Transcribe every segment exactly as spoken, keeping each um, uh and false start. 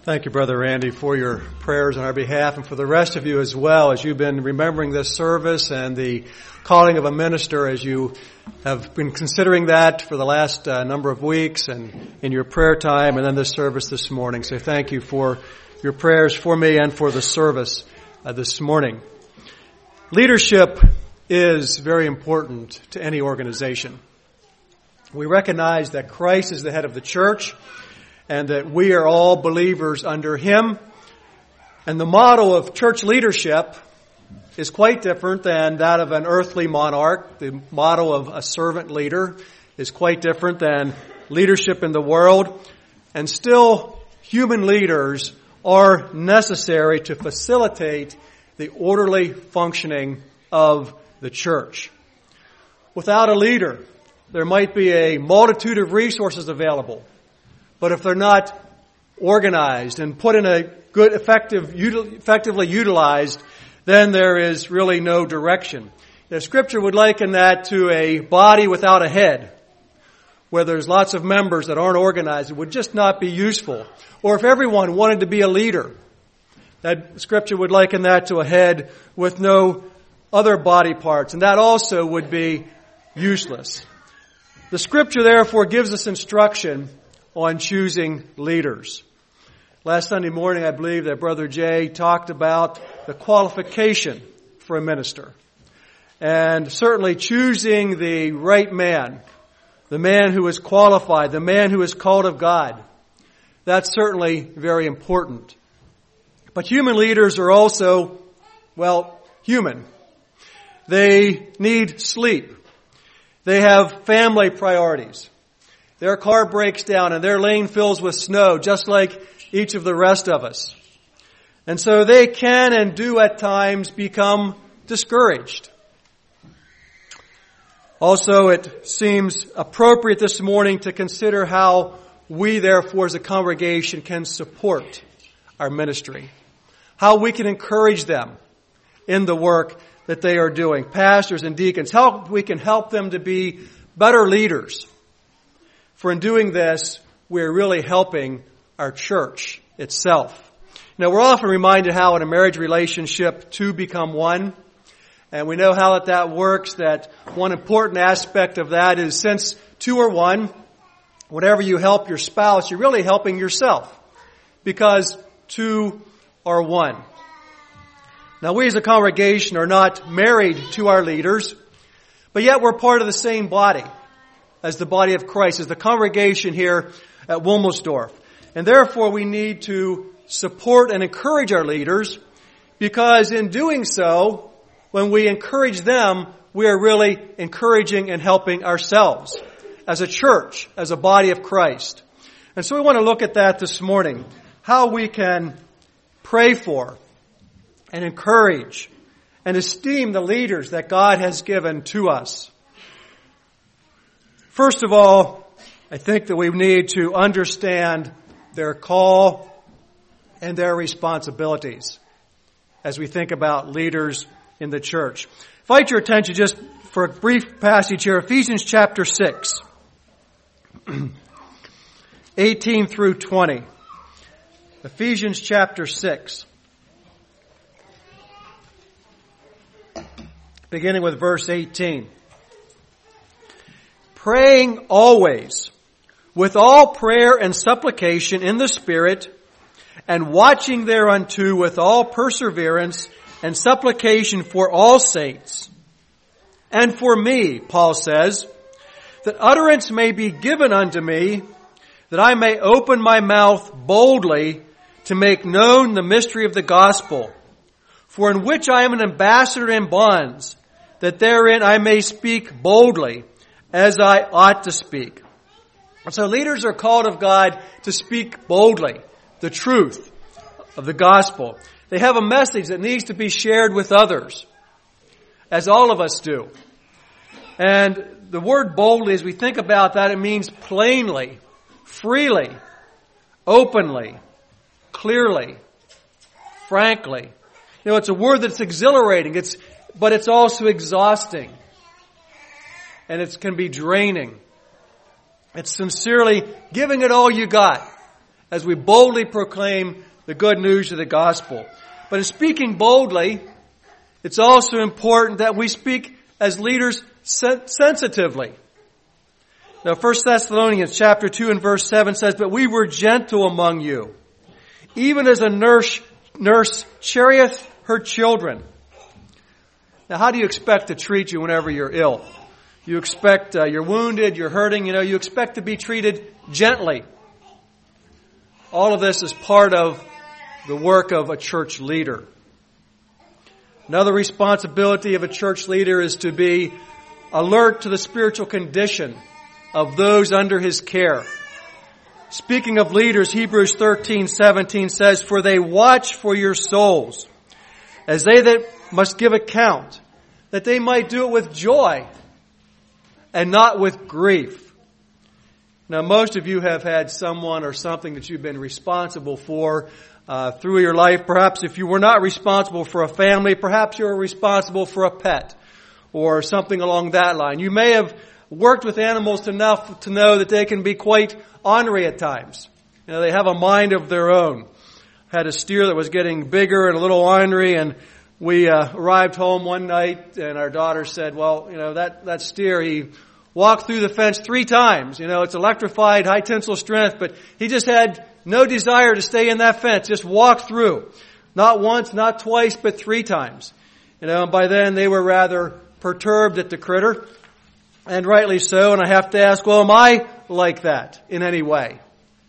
Thank you, Brother Randy, for your prayers on our behalf and for the rest of you as well as you've been remembering this service and the calling of a minister as you have been considering that for the last uh, number of weeks and in your prayer time and then this service this morning. So thank you for your prayers for me and for the service uh, this morning. Leadership is very important to any organization. We recognize that Christ is the head of the church and that we are all believers under Him. And the model of church leadership is quite different than that of an earthly monarch. The model of a servant leader is quite different than leadership in the world. And still, human leaders are necessary to facilitate the orderly functioning of the church. Without a leader, there might be a multitude of resources available. But if they're not organized and put in a good, effective, util, effectively utilized, then there is really no direction. The Scripture would liken that to a body without a head, where there's lots of members that aren't organized. It would just not be useful. Or if everyone wanted to be a leader, that Scripture would liken that to a head with no other body parts, and that also would be useless. The Scripture, therefore, gives us instruction on choosing leaders. Last Sunday morning, I believe that Brother Jay talked about the qualification for a minister. And certainly choosing the right man, the man who is qualified, the man who is called of God, that's certainly very important. But human leaders are also, well, human. They need sleep. They have family priorities. Their car breaks down and their lane fills with snow, just like each of the rest of us. And so they can and do at times become discouraged. Also, it seems appropriate this morning to consider how we, therefore, as a congregation, can support our ministry. How we can encourage them in the work that they are doing. Pastors and deacons, how we can help them to be better leaders. For in doing this, we're really helping our church itself. Now, we're often reminded how in a marriage relationship, two become one. And we know how that, that works, that one important aspect of that is since two are one, whatever you help your spouse, you're really helping yourself. Because two are one. Now, we as a congregation are not married to our leaders, but yet we're part of the same body as the body of Christ, as the congregation here at Wilmersdorf. And therefore we need to support and encourage our leaders, because in doing so, when we encourage them, we are really encouraging and helping ourselves as a church, as a body of Christ. And so we want to look at that this morning, how we can pray for and encourage and esteem the leaders that God has given to us. First of all, I think that we need to understand their call and their responsibilities as we think about leaders in the church. Invite your attention just for a brief passage here, Ephesians chapter six, eighteen through twenty. Ephesians chapter six, beginning with verse eighteen. Praying always, with all prayer and supplication in the Spirit, and watching thereunto with all perseverance and supplication for all saints. And for me, Paul says, that utterance may be given unto me, that I may open my mouth boldly to make known the mystery of the gospel, for in which I am an ambassador in bonds, that therein I may speak boldly, as I ought to speak. And so leaders are called of God to speak boldly the truth of the gospel. They have a message that needs to be shared with others, as all of us do. And the word boldly, as we think about that, it means plainly, freely, openly, clearly, frankly. You know, it's a word that's exhilarating, it's, but it's also exhausting. And it can be draining. It's sincerely giving it all you got as we boldly proclaim the good news of the gospel. But in speaking boldly, it's also important that we speak as leaders sen- sensitively. Now, First Thessalonians chapter two and verse seven says, "But we were gentle among you, even as a nurse, nurse cherisheth her children." Now, how do you expect to treat you whenever you're ill? You expect uh, you're wounded, you're hurting, you know, you expect to be treated gently. All of this is part of the work of a church leader. Another responsibility of a church leader is to be alert to the spiritual condition of those under his care. Speaking of leaders, Hebrews thirteen seventeen says, "For they watch for your souls, as they that must give account, that they might do it with joy and not with grief." Now, most of you have had someone or something that you've been responsible for uh, through your life. Perhaps if you were not responsible for a family, perhaps you were responsible for a pet or something along that line. You may have worked with animals enough to know that they can be quite ornery at times. You know, they have a mind of their own. I had a steer that was getting bigger and a little ornery, and we uh, arrived home one night, and our daughter said, "Well, you know, that, that steer, he walked through the fence three times. You know, it's electrified, high tensile strength, but he just had no desire to stay in that fence, just walk through. Not once, not twice, but three times." You know, and by then they were rather perturbed at the critter, and rightly so, and I have to ask, well, am I like that in any way?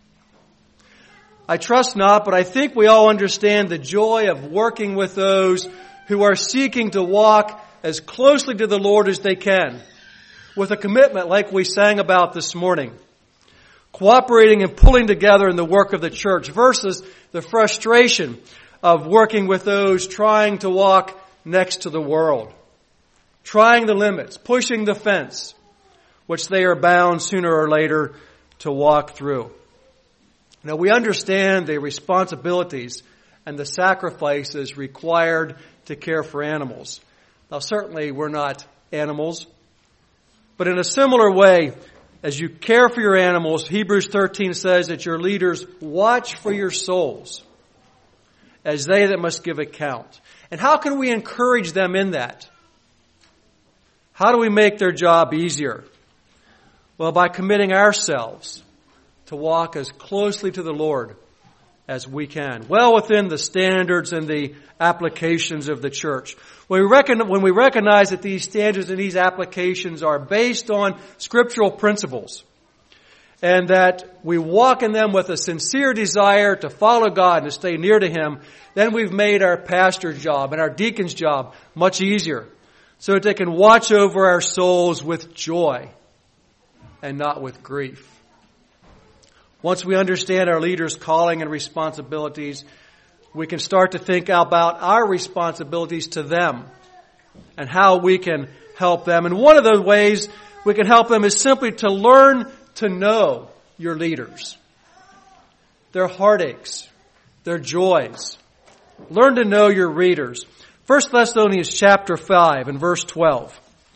I trust not, but I think we all understand the joy of working with those who are seeking to walk as closely to the Lord as they can, with a commitment like we sang about this morning, cooperating and pulling together in the work of the church versus the frustration of working with those trying to walk next to the world, trying the limits, pushing the fence, which they are bound sooner or later to walk through. Now, we understand the responsibilities and the sacrifices required to care for animals. Now, certainly we're not animals, but in a similar way, as you care for your animals, Hebrews thirteen says that your leaders watch for your souls, as they that must give account. And how can we encourage them in that? How do we make their job easier? Well, by committing ourselves to walk as closely to the Lord as we can, well within the standards and the applications of the church. When we, reckon, when we recognize that these standards and these applications are based on scriptural principles, and that we walk in them with a sincere desire to follow God and to stay near to Him, then we've made our pastor's job and our deacon's job much easier, so that they can watch over our souls with joy and not with grief. Once we understand our leaders' calling and responsibilities, we can start to think about our responsibilities to them and how we can help them. And one of the ways we can help them is simply to learn to know your leaders, their heartaches, their joys. Learn to know your readers. First Thessalonians chapter five and verse twelve.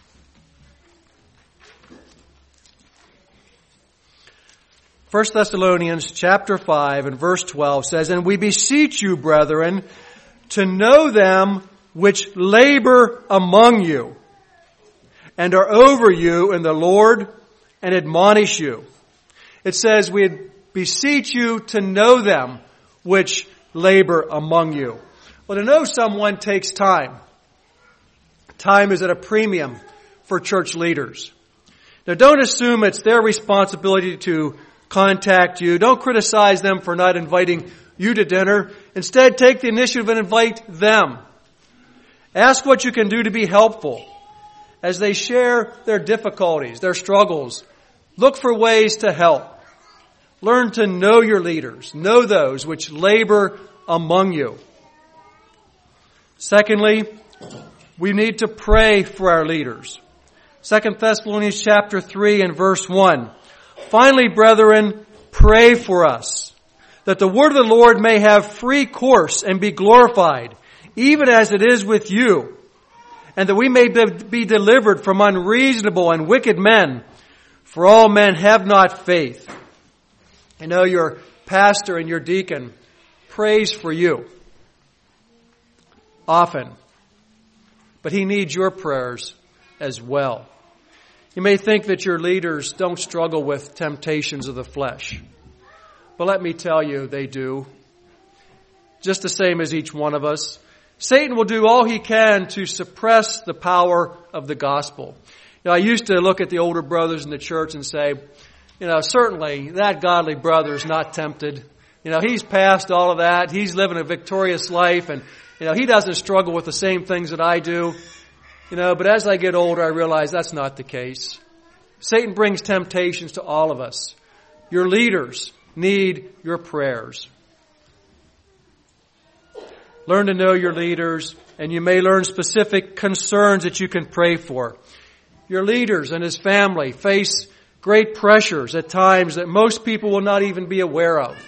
First Thessalonians chapter five and verse twelve says, "And we beseech you, brethren, to know them which labor among you, and are over you in the Lord, and admonish you." It says, we beseech you to know them which labor among you. Well, to know someone takes time. Time is at a premium for church leaders. Now, don't assume it's their responsibility to contact you. Don't criticize them for not inviting you to dinner. Instead, take the initiative and invite them. Ask what you can do to be helpful as they share their difficulties, their struggles. Look for ways to help. Learn to know your leaders. Know those which labor among you. Secondly, we need to pray for our leaders. Second Thessalonians chapter three and verse one. "Finally, brethren, pray for us, that the word of the Lord may have free course and be glorified, even as it is with you, and that we may be delivered from unreasonable and wicked men, for all men have not faith." You know, your pastor and your deacon prays for you often, but he needs your prayers as well. You may think that your leaders don't struggle with temptations of the flesh, but let me tell you, they do. Just the same as each one of us. Satan will do all he can to suppress the power of the gospel. You know, I used to look at the older brothers in the church and say, you know, certainly that godly brother is not tempted. You know, he's past all of that. He's living a victorious life, and, you know, he doesn't struggle with the same things that I do. You know, but as I get older, I realize that's not the case. Satan brings temptations to all of us. Your leaders need your prayers. Learn to know your leaders, and you may learn specific concerns that you can pray for. Your leaders and his family face great pressures at times that most people will not even be aware of.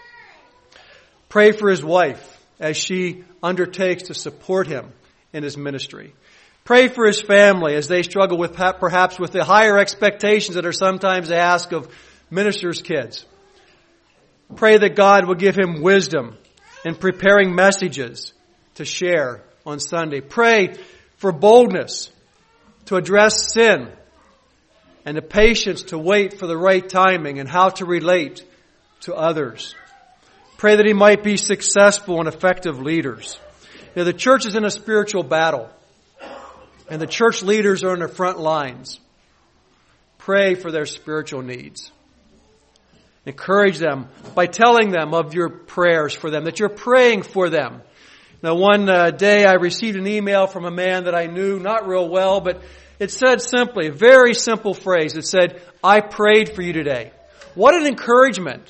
Pray for his wife as she undertakes to support him in his ministry. Pray for his family as they struggle with perhaps with the higher expectations that are sometimes asked of ministers' kids. Pray that God will give him wisdom in preparing messages to share on Sunday. Pray for boldness to address sin and the patience to wait for the right timing and how to relate to others. Pray that he might be successful and effective leaders. You know, the church is in a spiritual battle, and the church leaders are in the front lines. Pray for their spiritual needs. Encourage them by telling them of your prayers for them, that you're praying for them. Now, one uh, day I received an email from a man that I knew not real well, but it said simply, a very simple phrase. It said, I prayed for you today. What an encouragement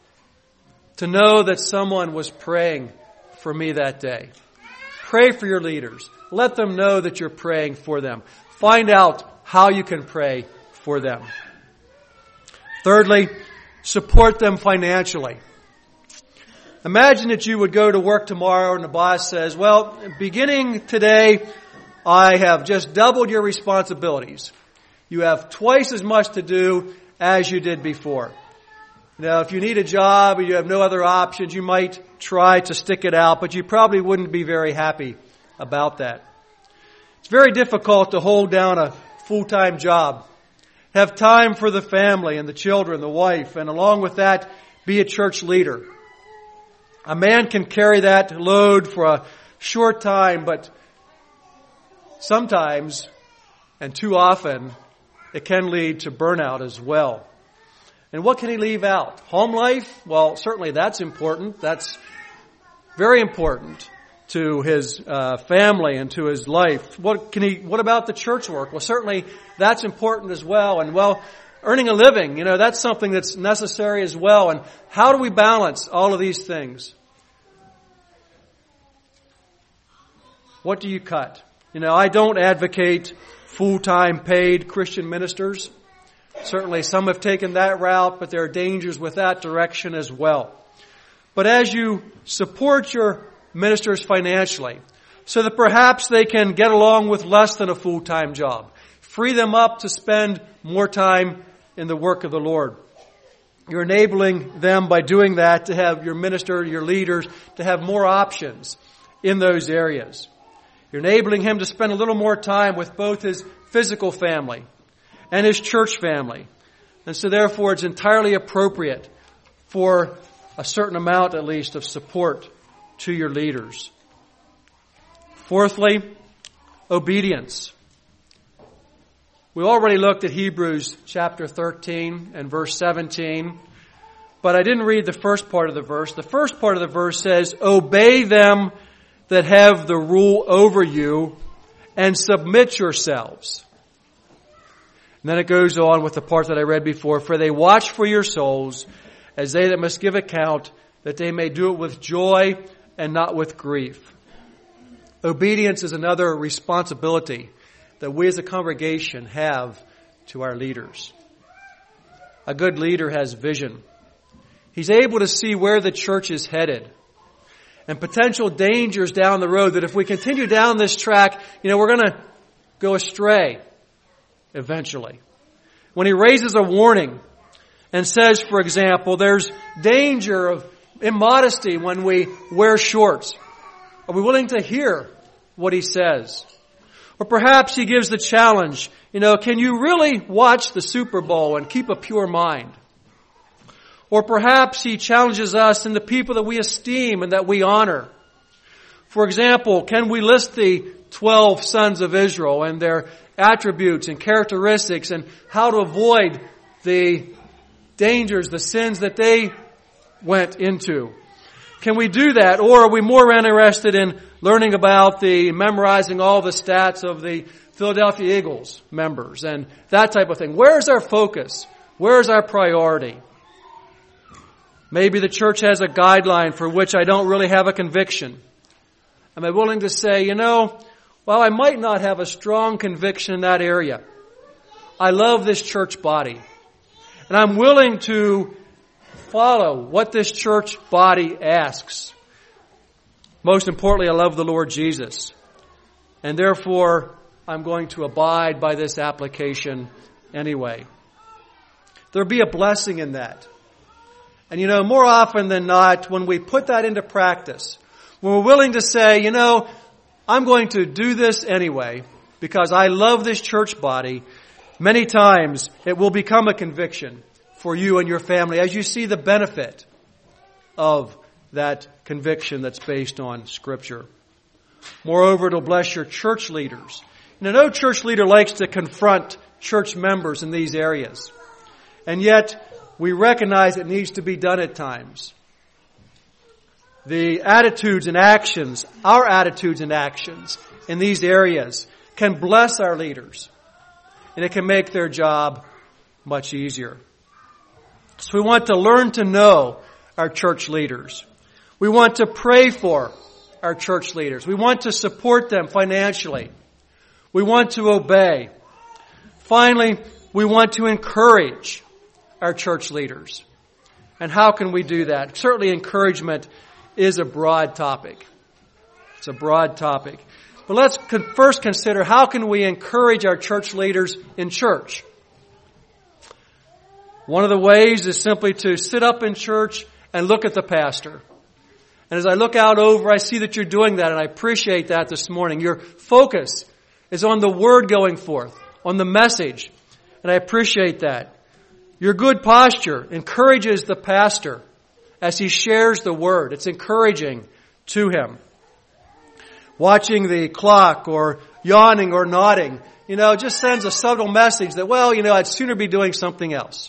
to know that someone was praying for me that day. Pray for your leaders. Let them know that you're praying for them. Find out how you can pray for them. Thirdly, support them financially. Imagine that you would go to work tomorrow and the boss says, well, beginning today, I have just doubled your responsibilities. You have twice as much to do as you did before. Now, if you need a job or you have no other options, you might try to stick it out, but you probably wouldn't be very happy about that. It's very difficult to hold down a full-time job, have time for the family and the children, the wife, and along with that, be a church leader. A man can carry that load for a short time, but sometimes, and too often, it can lead to burnout as well. And what can he leave out? Home life? Well, certainly that's important. That's very important to his uh, family and to his life. What can he? What about the church work? Well, certainly that's important as well. And well, earning a living, you know, that's something that's necessary as well. And how do we balance all of these things? What do you cut? You know, I don't advocate full-time paid Christian ministers. Certainly some have taken that route, but there are dangers with that direction as well. But as you support your ministers financially, so that perhaps they can get along with less than a full-time job, free them up to spend more time in the work of the Lord. You're enabling them by doing that to have your minister, your leaders, to have more options in those areas. You're enabling him to spend a little more time with both his physical family and his church family. And so therefore it's entirely appropriate for a certain amount at least of support to your leaders. Fourthly, obedience. We already looked at Hebrews chapter thirteen and verse seventeen, but I didn't read the first part of the verse. The first part of the verse says, obey them that have the rule over you and submit yourselves. And then it goes on with the part that I read before. For they watch for your souls as they that must give account, that they may do it with joy and not with grief. Obedience is another responsibility that we as a congregation have to our leaders. A good leader has vision. He's able to see where the church is headed and potential dangers down the road that if we continue down this track, you know, we're going to go astray eventually. When he raises a warning and says, for example, there's danger of immodesty when we wear shorts. Are we willing to hear what he says? Or perhaps he gives the challenge, you know, can you really watch the Super Bowl and keep a pure mind? Or perhaps he challenges us in the people that we esteem and that we honor. For example, can we list the twelve sons of Israel and their attributes and characteristics and how to avoid the dangers, the sins that they went into? Can we do that? Or are we more interested in learning about the, memorizing all the stats of the Philadelphia Eagles members and that type of thing? Where is our focus? Where is our priority? Maybe the church has a guideline for which I don't really have a conviction. Am I willing to say, you know, well, I might not have a strong conviction in that area. I love this church body. And I'm willing to follow what this church body asks. Most importantly, I love the Lord Jesus. And therefore, I'm going to abide by this application anyway. There'll be a blessing in that. And you know, more often than not, when we put that into practice, when we're willing to say, you know, I'm going to do this anyway because I love this church body, many times it will become a conviction for you and your family as you see the benefit of that conviction that's based on Scripture. Moreover, it'll bless your church leaders. You know, no church leader likes to confront church members in these areas. And yet, we recognize it needs to be done at times. The attitudes and actions, our attitudes and actions in these areas can bless our leaders. And it can make their job much easier. So we want to learn to know our church leaders. We want to pray for our church leaders. We want to support them financially. We want to obey. Finally, we want to encourage our church leaders. And how can we do that? Certainly encouragement is a broad topic. It's a broad topic. But let's first consider how can we encourage our church leaders in church. One of the ways is simply to sit up in church and look at the pastor. And as I look out over, I see that you're doing that, and I appreciate that this morning. Your focus is on the word going forth, on the message, and I appreciate that. Your good posture encourages the pastor as he shares the word. It's encouraging to him. Watching the clock or yawning or nodding, you know, just sends a subtle message that, well, you know, I'd sooner be doing something else.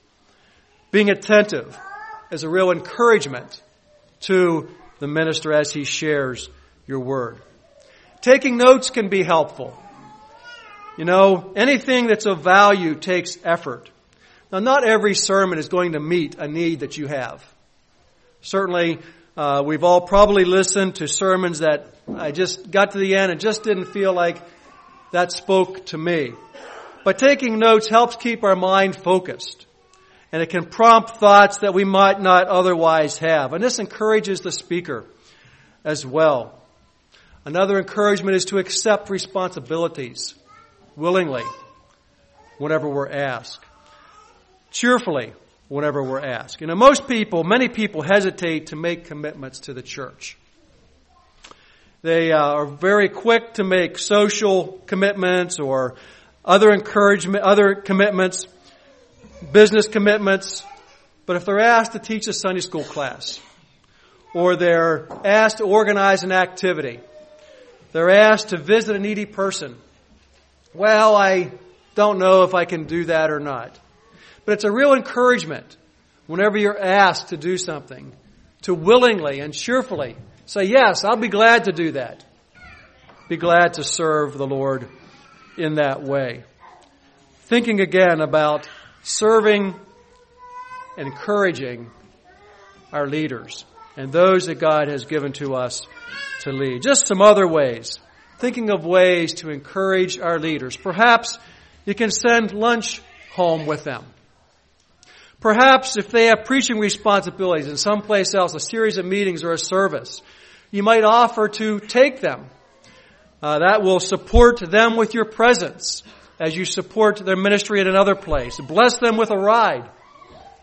Being attentive is a real encouragement to the minister as he shares your word. Taking notes can be helpful. You know, anything that's of value takes effort. Now, not every sermon is going to meet a need that you have. Certainly, uh, we've all probably listened to sermons that I just got to the end and just didn't feel like that spoke to me. But taking notes helps keep our mind focused. And it can prompt thoughts that we might not otherwise have. And this encourages the speaker as well. Another encouragement is to accept responsibilities willingly whenever we're asked. Cheerfully whenever we're asked. You know, most people, many people hesitate to make commitments to the church. They uh, are very quick to make social commitments or other encouragement, other commitments, business commitments. But if they're asked to teach a Sunday school class, or they're asked to organize an activity, they're asked to visit a needy person, well, I don't know if I can do that or not. But it's a real encouragement whenever you're asked to do something, to willingly and cheerfully say, yes, I'll be glad to do that. Be glad to serve the Lord in that way. Thinking again about serving and encouraging our leaders and those that God has given to us to lead. Just some other ways. Thinking of ways to encourage our leaders. Perhaps you can send lunch home with them. Perhaps if they have preaching responsibilities in someplace else, a series of meetings or a service, you might offer to take them. Uh, that will support them with your presence as you support their ministry at another place. Bless them with a ride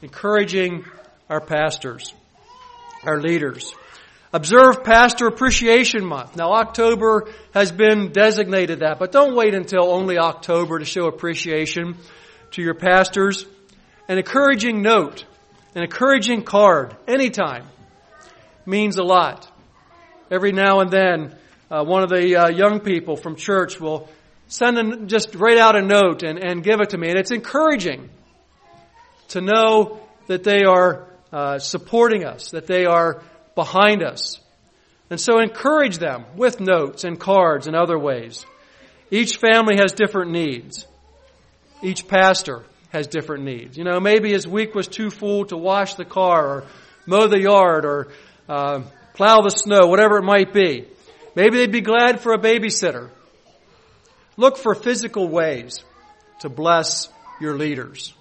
encouraging our pastors, our leaders. Observe Pastor Appreciation Month. Now, October has been designated that, but don't wait until only October to show appreciation to your pastors. An encouraging note, an encouraging card, anytime, means a lot. Every now and then, uh, one of the uh, young people from church will send a, just write out a note and, and give it to me. And it's encouraging to know that they are uh, supporting us, that they are behind us. And so encourage them with notes and cards and other ways. Each family has different needs. Each pastor has different needs. You know, maybe his week was too full to wash the car or mow the yard or uh, plow the snow, whatever it might be. Maybe they'd be glad for a babysitter. Look for physical ways to bless your leaders.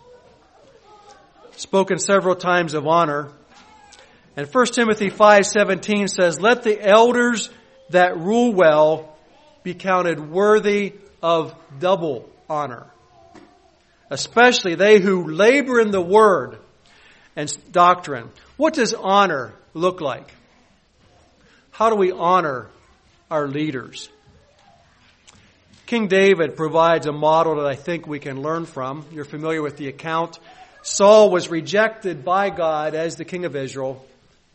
Spoken several times of honor. And First Timothy five seventeen says, "Let the elders that rule well be counted worthy of double honor, especially they who labor in the word and doctrine." What does honor look like? How do we honor our leaders? King David provides a model that I think we can learn from. You're familiar with the account. Saul was rejected by God as the king of Israel,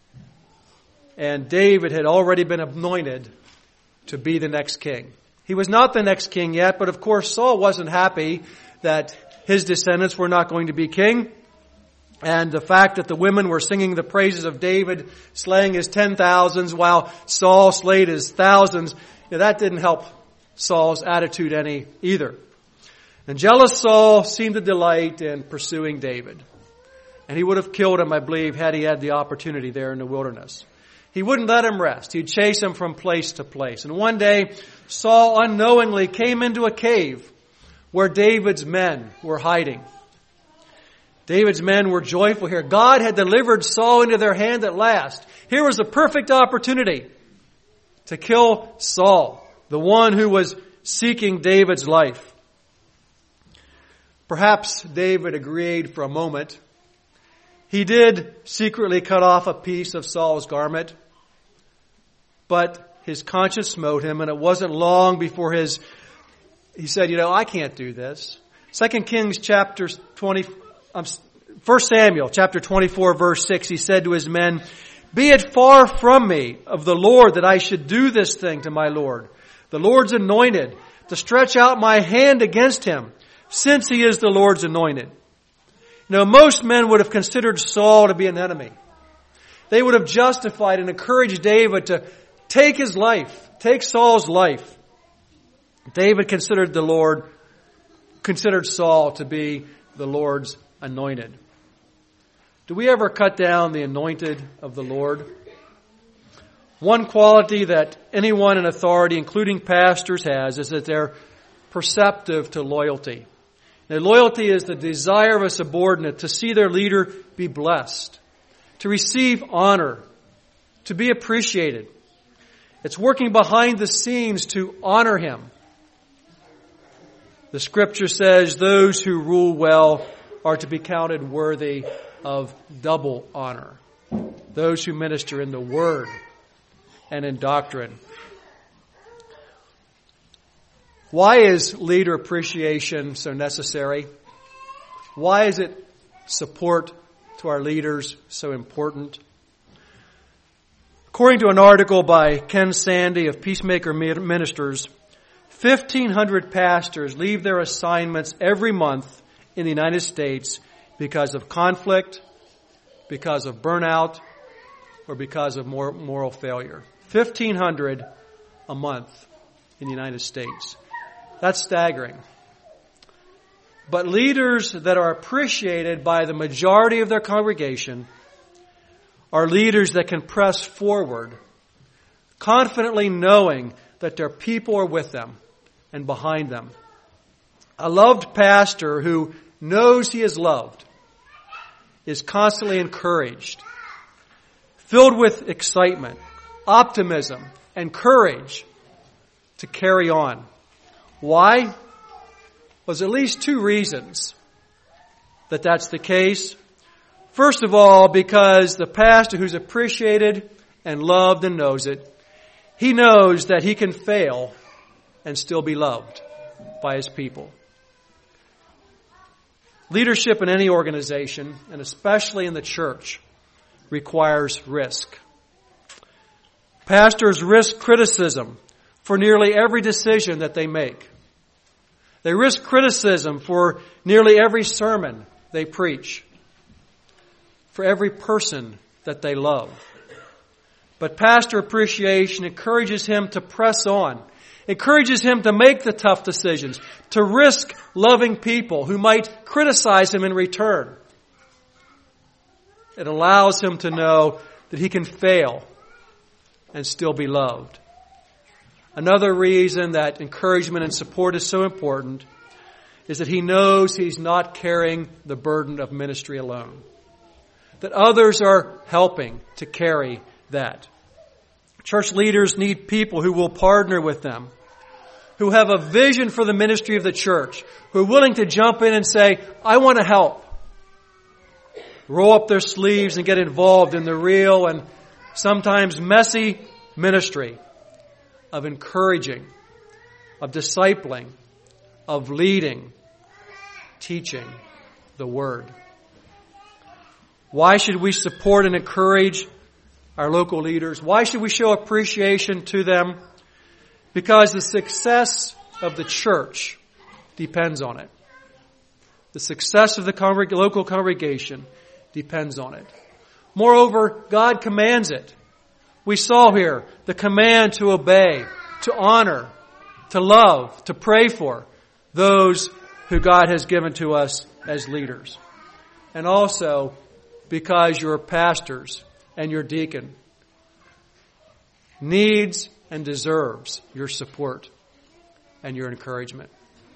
and David had already been anointed to be the next king. He was not the next king yet, but of course Saul wasn't happy that his descendants were not going to be king. And the fact that the women were singing the praises of David, slaying his ten thousands while Saul slayed his thousands, you know, that didn't help Saul's attitude any either. And jealous Saul seemed to delight in pursuing David. And he would have killed him, I believe, had he had the opportunity there in the wilderness. He wouldn't let him rest. He'd chase him from place to place. And one day, Saul unknowingly came into a cave where David's men were hiding. David's men were joyful here. God had delivered Saul into their hand at last. Here was a perfect opportunity to kill Saul, the one who was seeking David's life. Perhaps David agreed for a moment. He did secretly cut off a piece of Saul's garment, but his conscience smote him, and it wasn't long before his, he said, you know, I can't do this. Second Kings chapter twenty, um, First Samuel chapter twenty-four verse six, he said to his men, "Be it far from me of the Lord that I should do this thing to my Lord, the Lord's anointed, to stretch out my hand against him, since he is the Lord's anointed." Now, most men would have considered Saul to be an enemy. They would have justified and encouraged David to take his life, take Saul's life. David considered the Lord, considered Saul to be the Lord's anointed. Do we ever cut down the anointed of the Lord? One quality that anyone in authority, including pastors, has is that they're perceptive to loyalty. Now, loyalty is the desire of a subordinate to see their leader be blessed, to receive honor, to be appreciated. It's working behind the scenes to honor him. The scripture says those who rule well are to be counted worthy of double honor. Those who minister in the word and in doctrine. Why is leader appreciation so necessary? Why is it support to our leaders so important? According to an article by Ken Sandy of Peacemaker Ministers, fifteen hundred pastors leave their assignments every month in the United States because of conflict, because of burnout, or because of moral failure. fifteen hundred a month in the United States. That's staggering. But leaders that are appreciated by the majority of their congregation are leaders that can press forward, confidently knowing that their people are with them and behind them. A loved pastor who knows he is loved is constantly encouraged, filled with excitement, optimism, and courage to carry on. Why? Well, there's at least two reasons that that's the case. First of all, because the pastor who's appreciated and loved and knows it, he knows that he can fail and still be loved by his people. Leadership in any organization, and especially in the church, requires risk. Pastors risk criticism for nearly every decision that they make. They risk criticism for nearly every sermon they preach, for every person that they love. But pastor appreciation encourages him to press on, encourages him to make the tough decisions, to risk loving people who might criticize him in return. It allows him to know that he can fail and still be loved. Another reason that encouragement and support is so important is that he knows he's not carrying the burden of ministry alone. That others are helping to carry that. Church leaders need people who will partner with them, who have a vision for the ministry of the church, who are willing to jump in and say, I want to help. Roll up their sleeves and get involved in the real and sometimes messy ministry of encouraging, of discipling, of leading, teaching the Word. Why should we support and encourage our local leaders? Why should we show appreciation to them? Because the success of the church depends on it. The success of the congreg- local congregation depends on it. Moreover, God commands it. We saw here the command to obey, to honor, to love, to pray for those who God has given to us as leaders. And also because your pastors and your deacon needs and deserves your support and your encouragement.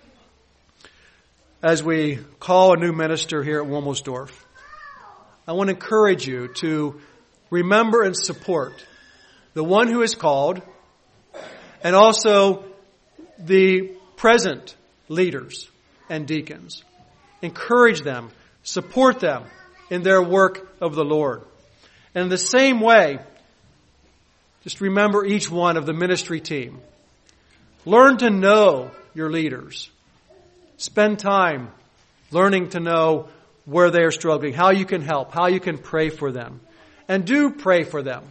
As we call a new minister here at Wilmersdorf, I want to encourage you to remember and support the one who is called and also the present leaders and deacons. Encourage them, support them in their work of the Lord. And in the same way, just remember each one of the ministry team. Learn to know your leaders. Spend time learning to know where they are struggling, how you can help, how you can pray for them. And do pray for them.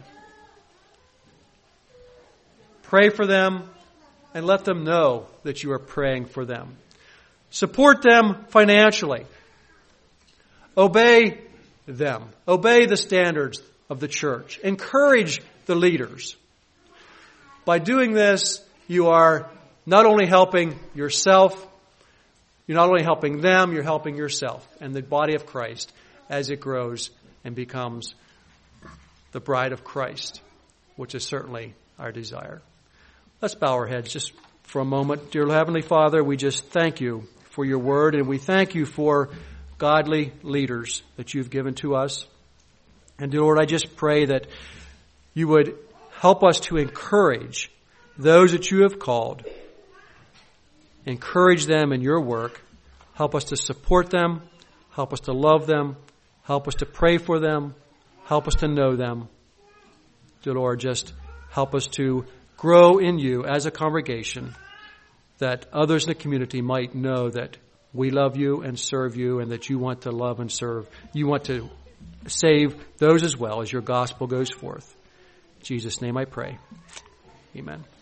Pray for them and let them know that you are praying for them. Support them financially. Obey them. Obey the standards of the church. Encourage the leaders. By doing this, you are not only helping yourself, you're not only helping them, you're helping yourself and the body of Christ as it grows and becomes the bride of Christ, which is certainly our desire. Let's bow our heads just for a moment. Dear Heavenly Father, we just thank you for your word, and we thank you for godly leaders that you've given to us. And dear Lord, I just pray that you would help us to encourage those that you have called. Encourage them in your work. Help us to support them. Help us to love them. Help us to pray for them. Help us to know them. Dear Lord, just help us to grow in you as a congregation, that others in the community might know that we love you and serve you, and that you want to love and serve. You want to save those as well as your gospel goes forth. In Jesus' name I pray. Amen.